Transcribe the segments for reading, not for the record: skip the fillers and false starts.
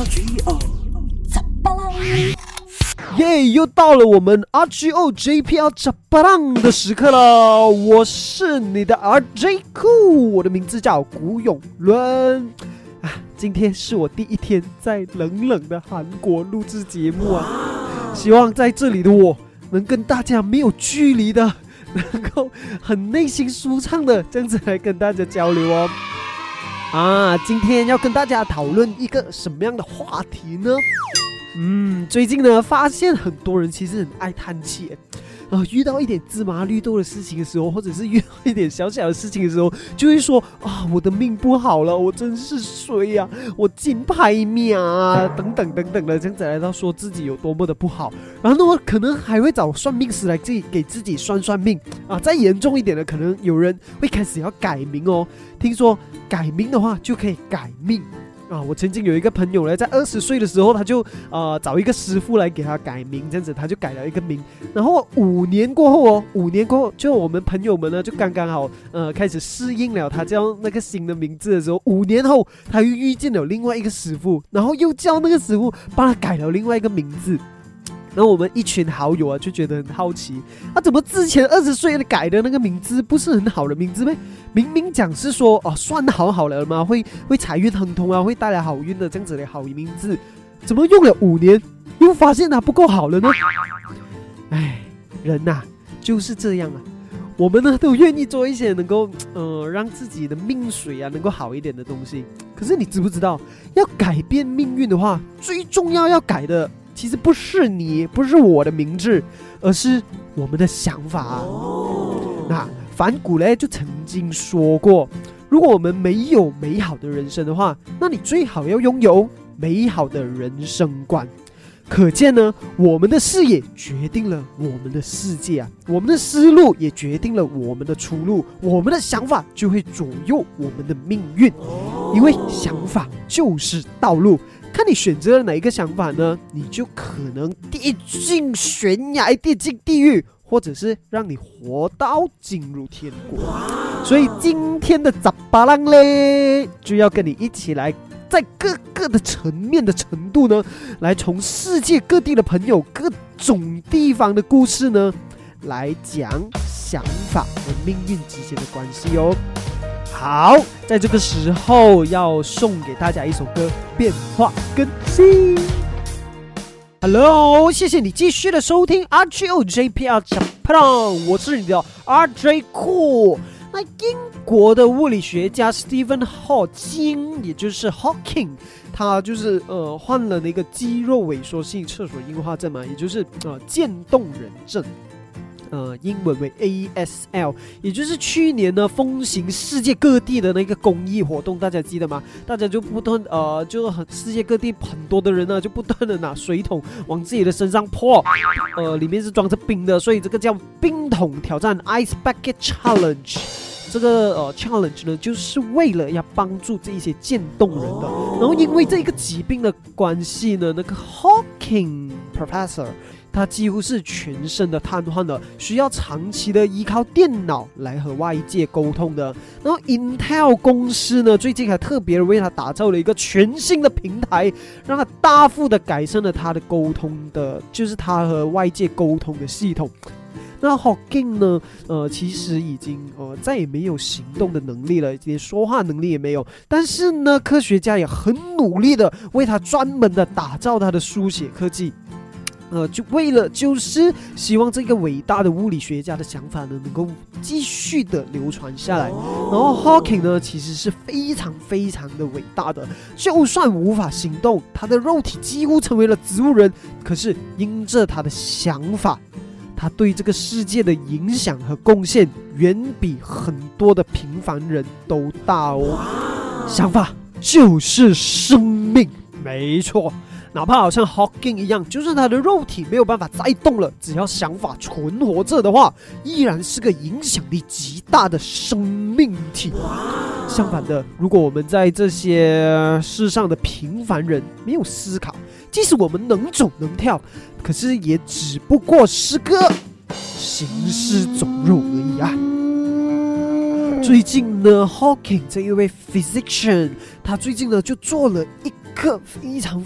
RGO 怎巴啦？ 耶！又到了我们 RGO JPL 怎巴浪的时刻了。我是你的 RJ 酷，我的名字叫古永伦啊。今天是我第一天在冷冷的韩国录制节目啊，希望在这里的我能跟大家没有距离的，能够很内心舒畅的这样子来跟大家交流哦。今天要跟大家讨论一个什么样的话题呢？最近呢，发现很多人其实很爱叹气，遇到一点芝麻绿豆的事情的时候，或者是遇到一点小小的事情的时候，就会说我的命不好了，我真是衰啊，我金牌命啊，等等等等的，这样子来到说自己有多么的不好，然后呢，可能还会找算命师来给自己算命啊。再严重一点的，可能有人会开始要改名哦，听说改名的话就可以改命。我曾经有一个朋友呢，在20岁的时候，他就找一个师傅来给他改名，这样子他就改了一个名。然后5年过后就我们朋友们呢就刚刚好开始适应了他叫那个新的名字的时候，5年后他又遇见了另外一个师傅，然后又叫那个师傅帮他改了另外一个名字。然后我们一群好友就觉得很好奇，怎么之前20岁的改的那个名字不是很好的名字吗？明明讲是说算好了嘛，会财运亨通啊，会带来好运的这样子的好名字，怎么用了5年又发现它不够好了呢？人呐，就是这样啊。我们呢都愿意做一些能够让自己的命水能够好一点的东西。可是你知不知道，要改变命运的话，最重要改的其实不是你，不是我的名字，而是我们的想法。那梵谷呢就曾经说过，如果我们没有美好的人生的话，那你最好要拥有美好的人生观。可见呢，我们的视野决定了我们的世界啊，我们的思路也决定了我们的出路，我们的想法就会左右我们的命运，因为想法就是道路。看你选择了哪一个想法呢，你就可能跌进悬崖，跌进地狱，或者是让你活到进入天国。所以今天的怎巴浪嘞，就要跟你一起来在各个的层面的程度呢，来从世界各地的朋友各种地方的故事呢，来讲想法和命运之间的关系哦。好，在这个时候要送给大家一首歌，变化更新。Hello， 谢谢你继续的收听 RGO JPL Japan， 我是你的 RJ 酷。那英国的物理学家 Stephen Hawking， 也就是 Hawking， 他就是患了那个肌肉萎缩性厕所硬化症嘛，也就是渐冻人症。英文为 ASL， 也就是去年呢风行世界各地的那个公益活动，大家记得吗？大家就不断就世界各地很多的人呢就不断的拿水桶往自己的身上泼，里面是装着冰的，所以这个叫冰桶挑战 Ice Bucket Challenge。这个challenge 呢，就是为了要帮助这一些渐冻人的。然后因为这个疾病的关系呢，那个 Hawking Professor 他几乎是全身的瘫痪了，需要长期的依靠电脑来和外界沟通的。然后 Intel 公司呢，最近还特别为他打造了一个全新的平台，让他大幅的改善了他的沟通的，就是他和外界沟通的系统。那 Hawking 呢，其实已经再也没有行动的能力了，连说话能力也没有。但是呢，科学家也很努力的为他专门的打造他的书写科技。就为了就是希望这个伟大的物理学家的想法呢，能够继续的流传下来。然后 Hawking 呢，其实是非常非常的伟大的，就算无法行动，他的肉体几乎成为了植物人，可是因着他的想法，他对这个世界的影响和贡献远比很多的平凡人都大哦。想法就是生命，没错。哪怕好像 Hawking 一样，就算他的肉体没有办法再动了，只要想法存活着的话，依然是个影响力极大的生命体。相反的，如果我们在这些世上的平凡人没有思考，即使我们能走能跳，可是也只不过是个行尸走肉而已啊。最近呢 Hawking 这一位 physician， 他最近呢就做了一个非常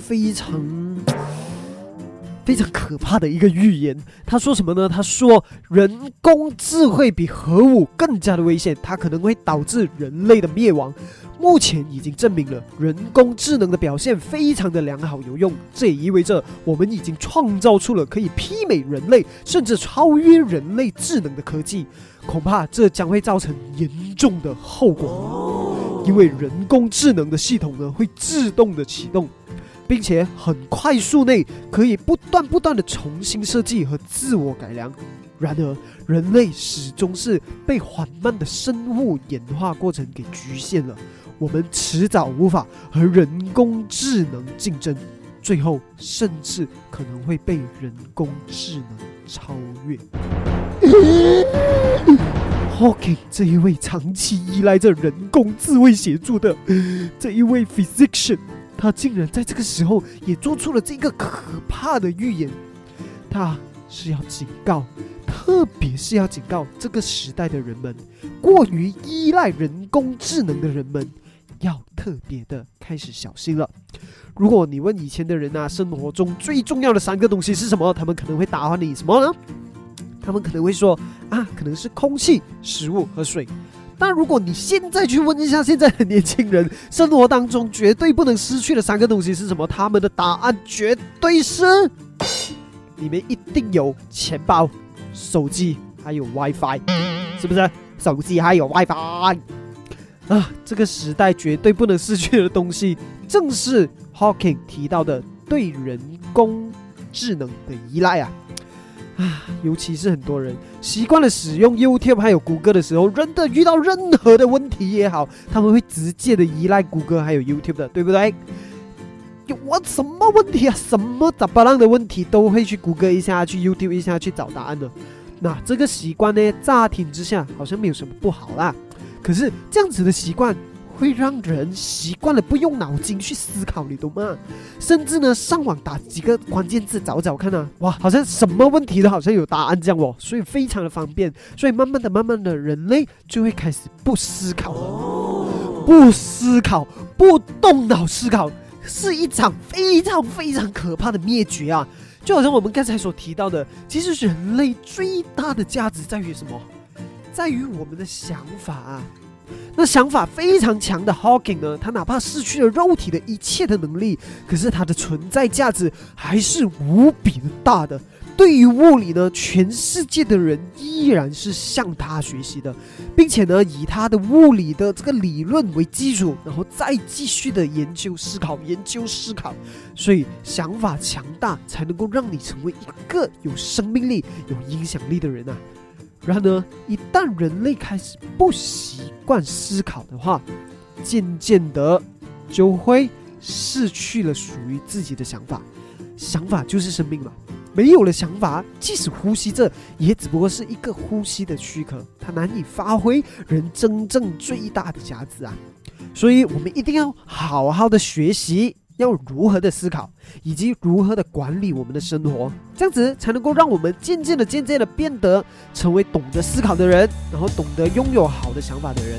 可怕的一个预言。他说什么呢？他说人工智慧比核武更加的危险，它可能会导致人类的灭亡。目前已经证明了人工智能的表现非常的良好有用，这也意味着我们已经创造出了可以媲美人类甚至超越人类智能的科技。恐怕这将会造成严重的后果，因为人工智能的系统呢会自动的启动，并且很快速内可以不断的重新设计和自我改良。然而人类始终是被缓慢的生物演化过程给局限了，我们迟早无法和人工智能竞争，最后甚至可能会被人工智能超越。Hawking 这一位长期依赖着人工智慧协助的这一位 physician， 他竟然在这个时候也做出了这个可怕的预言。他是要警告，特别是要警告这个时代的人们，过于依赖人工智能的人们要特别的开始小心了。如果你问以前的人啊，生活中最重要的3个东西是什么，他们可能会答复你什么呢？他们可能会说可能是空气、食物和水。但如果你现在去问一下现在的年轻人，生活当中绝对不能失去的3个东西是什么，他们的答案绝对是里面一定有钱包、手机还有 WiFi， 是不是？手机还有 WiFi 这个时代绝对不能失去的东西，正是 Hawking 提到的对人工智能的依赖尤其是很多人习惯了使用 YouTube 还有谷歌的时候，真的遇到任何的问题也好，他们会直接的依赖谷歌还有 YouTube 的，对不对？我什么问题什么杂巴浪的问题都会去谷歌一下，去 YouTube 一下去找答案的。那这个习惯呢，乍听之下好像没有什么不好啦，可是这样子的习惯会让人习惯了不用脑筋去思考，你懂吗？甚至呢，上网打几个关键字找找看哇，好像什么问题都好像有答案这样所以非常的方便。所以慢慢的，人类就会开始不思考了，不思考，不动脑思考，是一场非常可怕的灭绝就好像我们刚才所提到的，其实人类最大的价值在于什么？在于我们的想法那想法非常强的 Hawking 呢，他哪怕失去了肉体的一切的能力，可是他的存在价值还是无比的大的。对于物理呢，全世界的人依然是向他学习的，并且呢，以他的物理的这个理论为基础，然后再继续的研究思考。所以想法强大，才能够让你成为一个有生命力、有影响力的人然而，一旦人类开始不习惯思考的话，渐渐的就会失去了属于自己的想法。想法就是生命嘛，没有了想法，即使呼吸着，也只不过是一个呼吸的躯壳，它难以发挥人真正最大的价值所以我们一定要好好的学习，要如何的思考，以及如何的管理我们的生活，这样子才能够让我们渐渐的变得成为懂得思考的人，然后懂得拥有好的想法的人。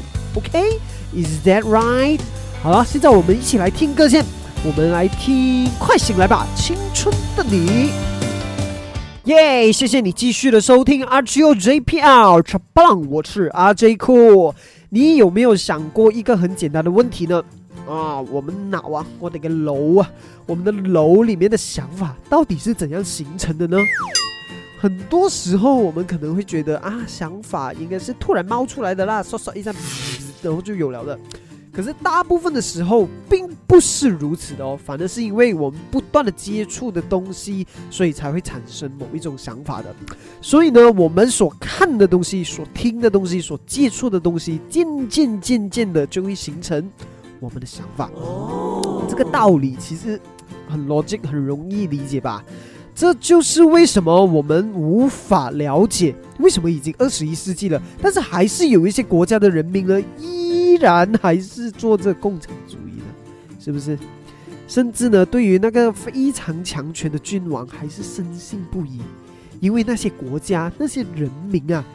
OK，Is that right？ 好了，现在我们一起来听歌先，我们来听快醒来吧，青春的你。耶！谢谢你继续的收听 RGOJPL 超棒，我是 RJ Cool。你有没有想过一个很简单的问题呢？我们脑我的个楼我们的楼里面的想法到底是怎样形成的呢？很多时候我们可能会觉得想法应该是突然冒出来的啦，刷一下然后就有了的。可是大部分的时候并不是如此的反而是因为我们不断的接触的东西，所以才会产生某一种想法的。所以呢，我们所看的东西、所听的东西、所接触的东西，渐渐的就会形成我们的想法。这个道理其实很 logic， 很容易理解吧？这就是为什么我们无法了解为什么已经21世纪了，但是还是有一些国家的人民呢，依然还是做着共产主义的，是不是？甚至呢，对于那个非常强权的君王还是深信不疑，因为那些国家那些人民他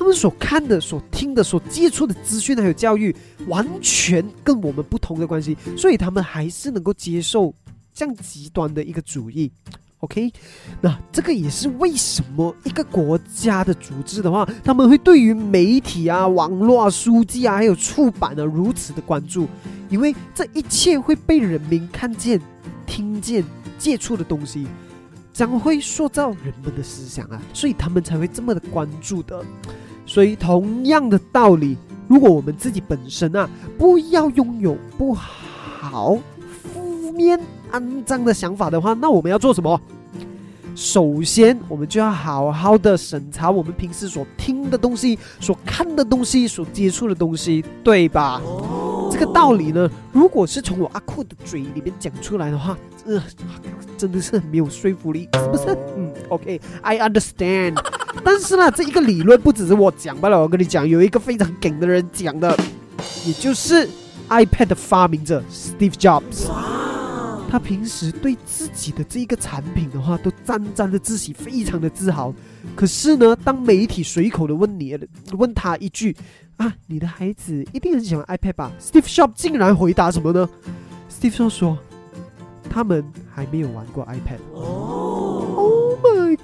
他们所看的、所听的、所接触的资讯还有教育，完全跟我们不同的关系，所以他们还是能够接受这样极端的一个主义。OK， 那这个也是为什么一个国家的组织的话，他们会对于媒体啊、网络啊、书籍啊，还有出版啊如此的关注，因为这一切会被人民看见、听见、接触的东西，将会塑造人们的思想啊，所以他们才会这么的关注的。所以同样的道理，如果我们自己本身啊，不要拥有不好、负面、肮脏的想法的话，那我们要做什么？首先，我们就要好好的审查我们平时所听的东西、所看的东西、所接触的东西，对吧？这个道理呢，如果是从我阿酷的嘴里面讲出来的话，真的是很没有说服力，是不是？OK，I understand。但是呢，这一个理论不只是我讲罢了，我跟你讲，有一个非常梗的人讲的，也就是 iPad 的发明者 Steve Jobs。他平时对自己的这一个产品的话，都沾沾的自喜，非常的自豪。可是呢，当媒体随口的问他一句啊，你的孩子一定很喜欢 iPad 吧 ？Steve Jobs 竟然回答什么呢 ？Steve Jobs 说，他们还没有玩过 iPad。Oh my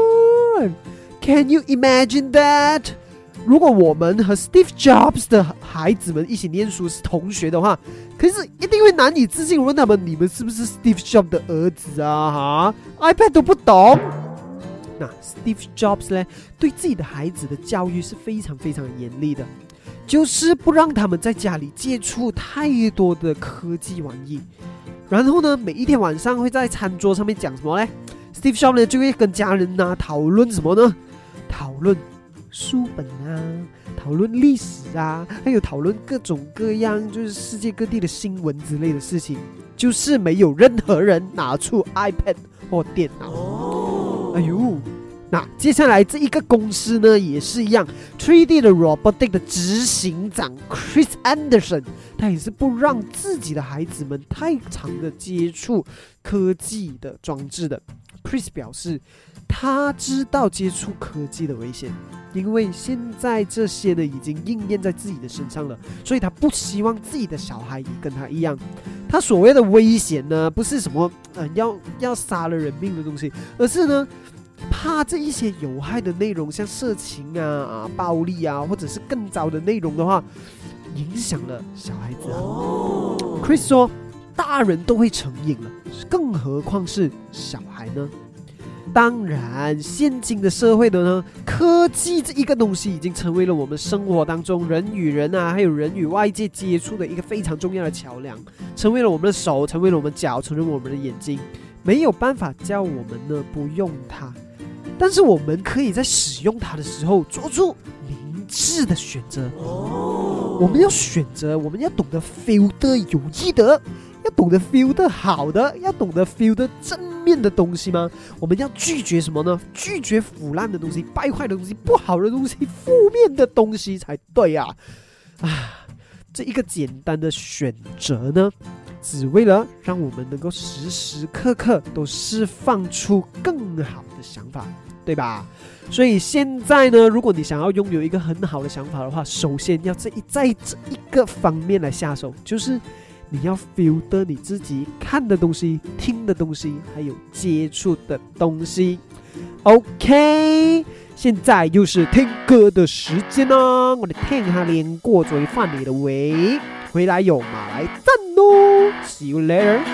God！Can you imagine that？ 如果我们和 Steve Jobs 的孩子们一起念书是同学的话，可是一定会难以置信问他们，你们是不是 Steve Jobs 的儿子啊？iPad 都不懂。那 Steve Jobs 呢，对自己的孩子的教育是非常非常严厉的，就是不让他们在家里接触太多的科技玩意。然后呢，每一天晚上会在餐桌上面讲什么呢？ Steve Jobs 呢就会跟家人讨论什么呢？讨论书本啊，讨论历史啊，还有讨论各种各样就是世界各地的新闻之类的事情，就是没有任何人拿出 iPad 或电脑。哎呦，那接下来这一个公司呢也是一样 ，3D 的 Robotic 的执行长 Chris Anderson， 他也是不让自己的孩子们太常的接触科技的装置的。Chris 表示，他知道接触科技的危险，因为现在这些呢已经应验在自己的身上了，所以他不希望自己的小孩也跟他一样。他所谓的危险呢，不是什么要杀了人命的东西，而是呢怕这一些有害的内容，像色情啊、暴力啊，或者是更糟的内容的话，影响了小孩子啊。Chris 说，大人都会成瘾了，更何况是小孩呢？当然，现今的社会的呢，科技这一个东西已经成为了我们生活当中人与人啊，还有人与外界接触的一个非常重要的桥梁，成为了我们的手，成为了我们脚，成为了我们的眼睛，没有办法叫我们呢不用它。但是我们可以在使用它的时候做出明智的选择。我们要选择，我们要懂得 filter 有益的，要懂得 filter 好的，要懂得 filter 正面的东西吗？我们要拒绝什么呢？拒绝腐烂的东西、败坏的东西、不好的东西、负面的东西才对啊！这一个简单的选择呢，只为了让我们能够时时刻刻都释放出更好的想法，对吧？所以现在呢，如果你想要拥有一个很好的想法的话，首先要在这一个方面来下手，就是你要 filter 你自己看的东西、听的东西，还有接触的东西。OK， 现在又是听歌的时间啦，我哋聽下練歌再翻嚟的喂，回來有馬來讚咯 ，See you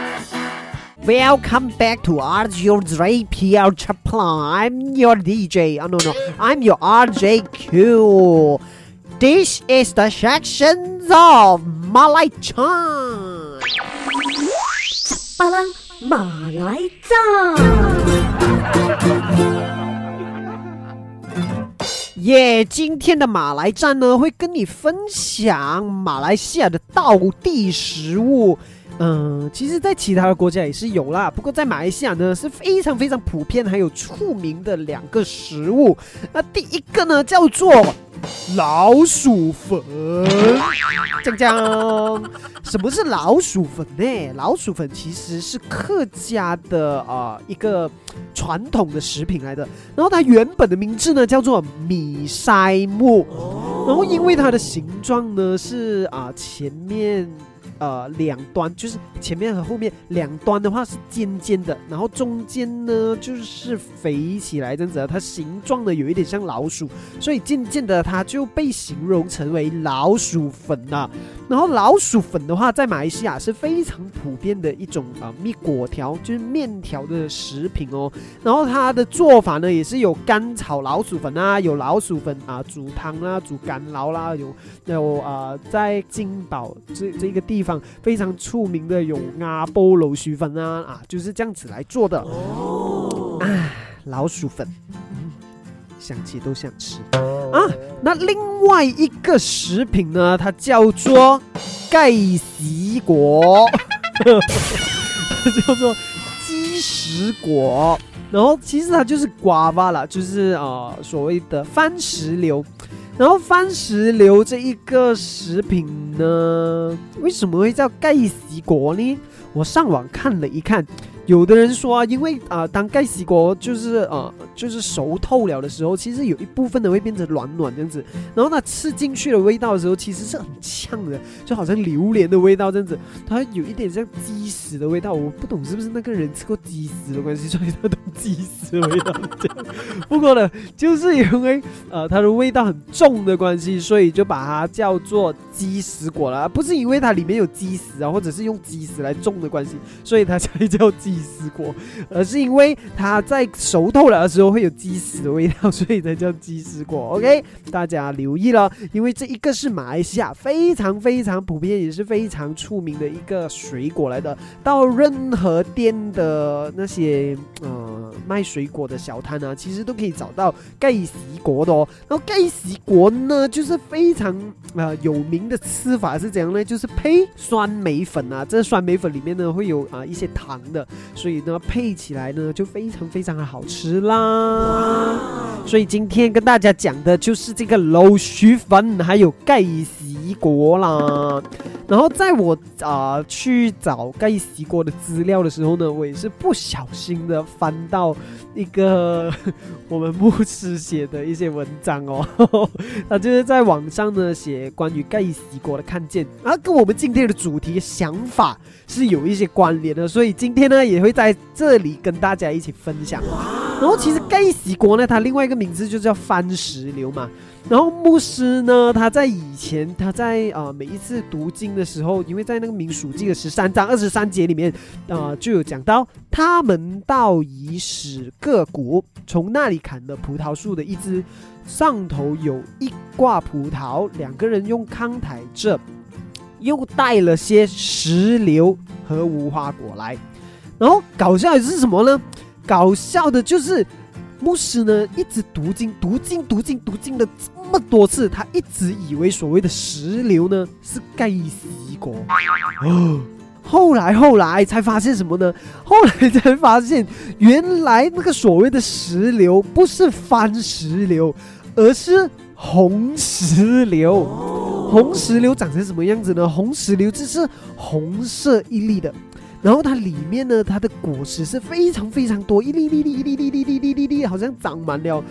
later。Welcome back to RJPL Chaplan. I'm your DJ. No, I'm your RJQ. This is the section of Malay Chan. 巴郎马来赞。 今天的马来站呢，会跟你分享马来西亚的道地食物。其实在其他的国家也是有啦，不过在马来西亚呢是非常非常普遍还有出名的两个食物。那第一个呢叫做老鼠粉。讲，什么是老鼠粉呢？老鼠粉其实是客家的一个传统的食品来的，然后它原本的名字呢叫做米筛木，然后因为它的形状呢是前面两端，就是前面和后面两端的话是尖尖的，然后中间呢就是肥起来这样子，它形状呢有一点像老鼠，所以渐渐的它就被形容成为老鼠粉了。然后老鼠粉的话，在马来西亚是非常普遍的一种米果条，就是面条的食品哦。然后它的做法呢，也是有干炒老鼠粉啊，有老鼠粉煮汤啦、煮干捞啦，有在金宝这个地方非常出名的有阿波老鼠粉就是这样子来做的。老鼠粉，想起都想吃那另外一个食品呢，它叫做盖喜果，叫做鸡石果。然后其实它就是瓜巴啦，就是所谓的番石榴。然后番石榴这一个食品呢，为什么会叫盖喜果呢？我上网看了一看，有的人说因为当盖喜果就是熟透了的时候，其实有一部分的会变成软软这样子，然后它吃进去的味道的时候，其实是很呛的，就好像榴莲的味道这样子，它有一点像鸡屎的味道。我不懂是不是那个人吃过鸡屎的关系，所以他懂鸡屎的味道这样。不过呢，就是因为它的味道很重的关系，所以就把它叫做鸡屎果了，不是因为它里面有鸡屎或者是用鸡屎来种的关系，所以它才叫鸡屎果，而是因为它在熟透了的时候会有鸡屎的味道，所以才叫鸡屎果。 OK， 大家留意了，因为这一个是马来西亚非常非常普遍也是非常出名的一个水果来的，到任何店的那些卖水果的小摊其实都可以找到盖喜果的哦。然后盖喜果呢，就是非常有名的吃法是怎样呢？就是配酸梅粉这酸梅粉里面呢会有一些糖的，所以呢配起来呢就非常非常的好吃啦。所以今天跟大家讲的就是这个老鼠粉还有盖喜果啦。然后在我去找盖喜果的资料的时候呢，我也是不小心的翻到一个我们牧师写的一些文章哦，他就是在网上呢写关于盖喜果的看见，跟我们今天的主题想法是有一些关联的，所以今天呢也会在这里跟大家一起分享。然后其实盖喜果呢，它另外一个名字就叫番石榴嘛。然后牧师呢，他在以前每一次读经的时候，因为在那个民数记的13章23节里面就有讲到，他们到以使各谷，从那里砍了葡萄树的一枝，上头有一挂葡萄，两个人用扛抬着，又带了些石榴和无花果来。然后搞笑的是什么呢？搞笑的就是牧师呢一直读经了这么多次，他一直以为所谓的石榴呢是盖喜果。后来才发现什么呢？后来才发现原来那个所谓的石榴不是番石榴，而是红石榴。红石榴长成什么样子呢？红石榴就是红色一粒的，然后它里面呢，它的果实是非常非常多，一粒，好像长满了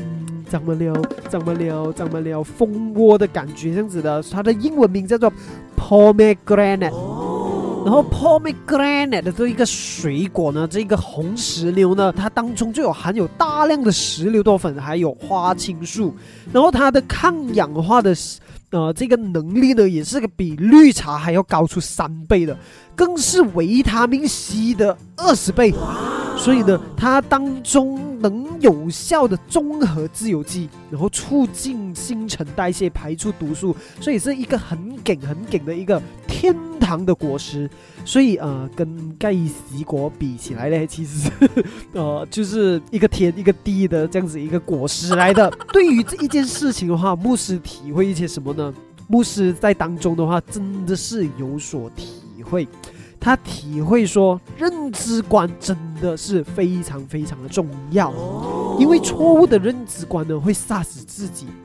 蜂窝的感觉这样子的。它的英文名叫做 pomegranate。然后 pomegranate 的这一个水果呢，这个红石榴呢，它当中就含有大量的石榴多酚，还有花青素，然后它的抗氧化的这个能力呢，也是个比绿茶还要高出3倍的，更是维他命 C 的20倍。所以呢，它当中能有效的中和自由基，然后促进新陈代谢，排出毒素，所以是一个很劲的一个天堂的果实。所以跟盖喜果比起来呢，其实就是一个天一个地的这样子一个果实来的。对于这一件事情的话，牧师体会一些什么呢？牧师在当中的话真的是有所体会，他体会说认知观真的是非常非常的重要，因为错误的认知观呢会杀死自己，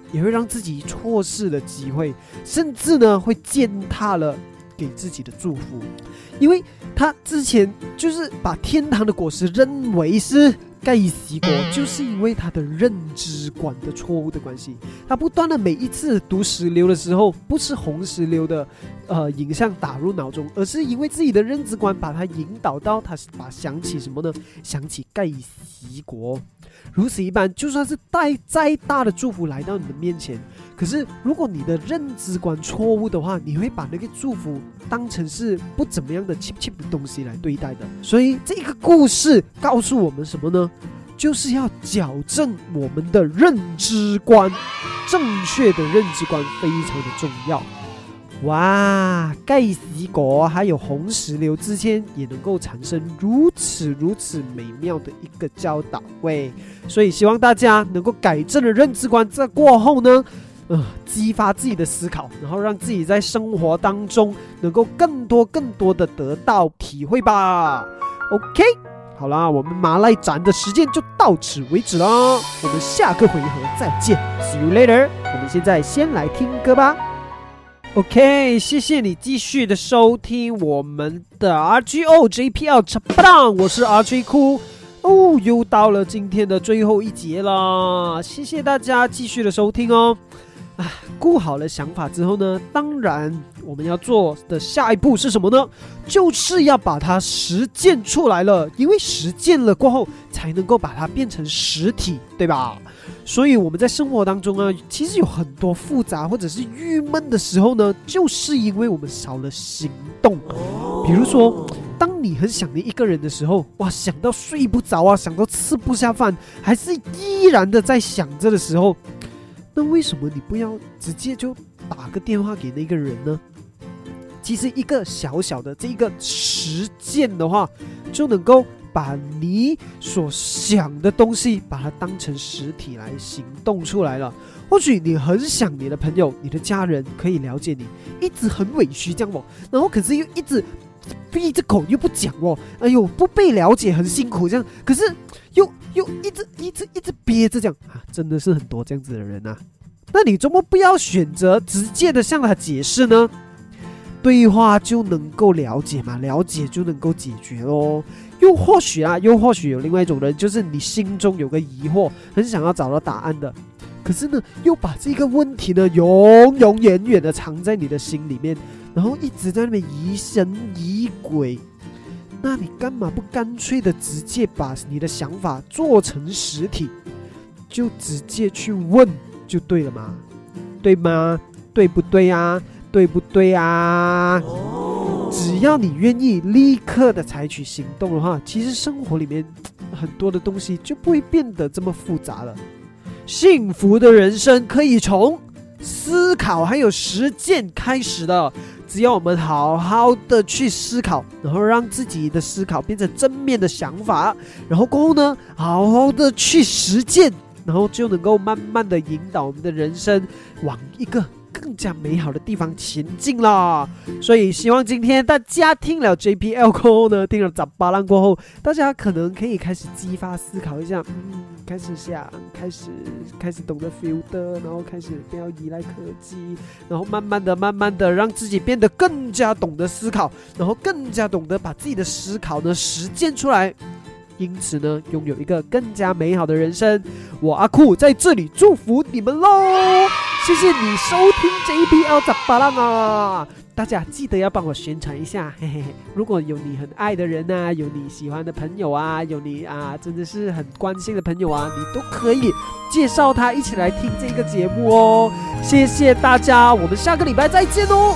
也会让自己错失了机会，甚至呢会践踏了给自己的祝福，因为他之前就是把天堂的果实认为是盖西果，就是因为他的认知观的错误的关系。他不断的每一次读石榴的时候，不是红石榴的影像打入脑中，而是因为自己的认知观把他引导到他把想起什么呢？想起盖西果。如此一般，就算是再大的祝福来到你的面前，可是如果你的认知观错误的话，你会把那个祝福当成是不怎么样的 cheap 的东西来对待的。所以这个故事告诉我们什么呢？就是要矫正我们的认知观，正确的认知观非常的重要。哇，盖西果还有红石榴之间也能够产生如此美妙的一个教导喂，所以希望大家能够改正了认知观，在过后呢激发自己的思考，然后让自己在生活当中能够更多的得到体会吧。 OK， 好啦，我们马来展的时间就到此为止啦，我们下个回合再见， See you later。 我们现在先来听歌吧。OK， 谢谢你继续的收听我们的 RGO JPL 插不当，我是 RJ 酷哦，又到了今天的最后一节了，谢谢大家继续的收听哦。顾好了想法之后呢，当然我们要做的下一步是什么呢？就是要把它实践出来了，因为实践了过后才能够把它变成实体，对吧？所以我们在生活当中呢，其实有很多复杂或者是郁闷的时候呢，就是因为我们少了行动。比如说当你很想念一个人的时候，哇，想到睡不着啊，想到吃不下饭，还是依然的在想着的时候，那为什么你不要直接就打个电话给那个人呢？其实一个小小的这个实践的话，就能够把你所想的东西把它当成实体来行动出来了。或许你很想你的朋友，你的家人可以了解你，一直很委屈这样哦，然后可是又一直闭着口又不讲哦，哎呦，不被了解很辛苦这样，可是又一直憋着这样啊，真的是很多这样子的人啊。那你怎么不要选择直接的向他解释呢？对话就能够了解嘛，了解就能够解决咯。又或许有另外一种人，就是你心中有个疑惑，很想要找到答案的，可是呢又把这个问题呢永远的藏在你的心里面，然后一直在那边疑神疑鬼。那你干嘛不干脆的直接把你的想法做成实体，就直接去问就对了嘛，对吗？对不对啊？对不对啊？只要你愿意立刻的采取行动的话，其实生活里面很多的东西就不会变得这么复杂了。幸福的人生可以从思考还有实践开始的，只要我们好好的去思考，然后让自己的思考变成正面的想法，然后过后呢好好的去实践，然后就能够慢慢的引导我们的人生往一个更加美好的地方前进啦。所以希望今天大家听了 JPL 过后呢，听了杂巴浪过后，大家可能可以开始激发思考一下，开始想，开始懂得 filter， 然后开始不要依赖科技，然后慢慢的让自己变得更加懂得思考，然后更加懂得把自己的思考呢实践出来，因此呢拥有一个更加美好的人生。我阿酷在这里祝福你们咯，谢谢你收听 JPL 杂巴浪啊！大家记得要帮我宣传一下，嘿嘿嘿。如果有你很爱的人啊，有你喜欢的朋友啊，有你啊真的是很关心的朋友啊，你都可以介绍他一起来听这个节目哦。谢谢大家，我们下个礼拜再见哦。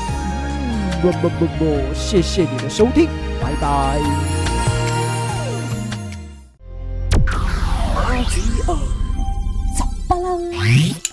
谢谢你的收听，拜拜。 RGO 杂巴浪。